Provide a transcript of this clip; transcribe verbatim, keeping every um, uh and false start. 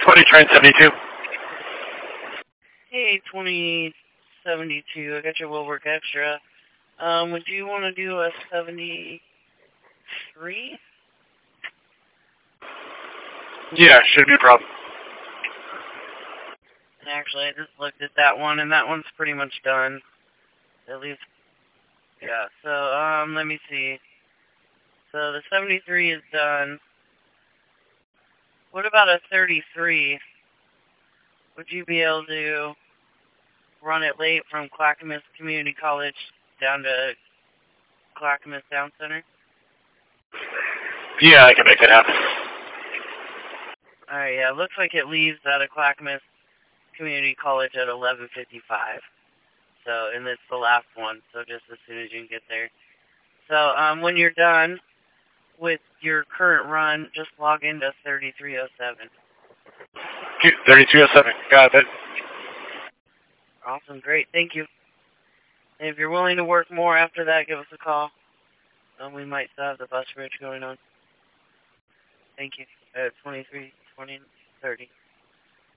twenty train seventy-two. Hey, twenty seventy-two, I got your Will Work Extra. Um, would you want to do a seventy-three? Yeah, shouldn't be a problem. Actually, I just looked at that one, and that one's pretty much done. At least, yeah, so, um, let me see. So the seventy-three is done. What about a thirty-three? Would you be able to run it late from Clackamas Community College down to Clackamas Town Center? Yeah, I can make that happen. Alright, yeah, it looks like it leaves out of Clackamas Community College at eleven fifty-five. So, and it's the last one, so just as soon as you can get there. So, um, when you're done with your current run, just log into thirty-three oh seven. thirty-three oh seven, got it. Awesome, great, thank you. And if you're willing to work more after that, give us a call. Um, we might still have the bus bridge going on. Thank you. Uh, twenty-three, twenty, thirty.